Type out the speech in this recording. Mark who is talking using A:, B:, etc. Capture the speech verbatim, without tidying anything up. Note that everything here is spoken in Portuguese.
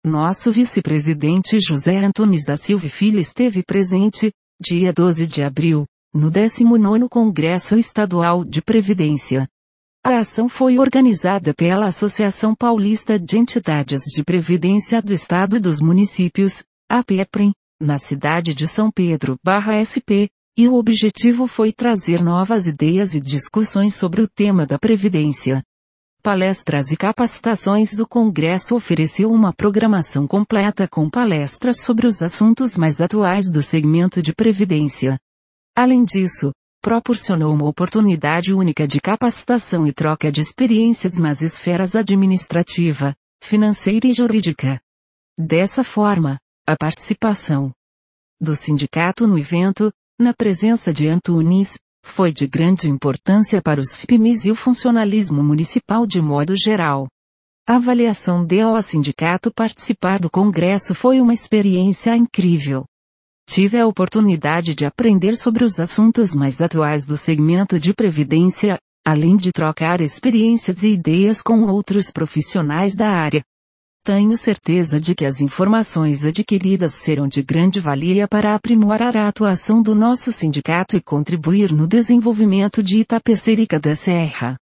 A: Nosso vice-presidente José Antunes da Silva Filho esteve presente, dia doze de abril, no décimo nono Congresso Estadual de Previdência. A ação foi organizada pela Associação Paulista de Entidades de Previdência do Estado e dos Municípios, a APEPREM, na cidade de São Pedro S P, e o objetivo foi trazer novas ideias e discussões sobre o tema da Previdência. Palestras e capacitações. O Congresso ofereceu uma programação completa com palestras sobre os assuntos mais atuais do segmento de Previdência. Além disso, proporcionou uma oportunidade única de capacitação e troca de experiências nas esferas administrativa, financeira e jurídica. Dessa forma, a participação do sindicato no evento, na presença de Antunes, foi de grande importância para os F P M Is e o funcionalismo municipal de modo geral. A avaliação de ao sindicato participar do congresso foi uma experiência incrível. Tive a oportunidade de aprender sobre os assuntos mais atuais do segmento de previdência, além de trocar experiências e ideias com outros profissionais da área. Tenho certeza de que as informações adquiridas serão de grande valia para aprimorar a atuação do nosso sindicato e contribuir no desenvolvimento de Itapecerica da Serra.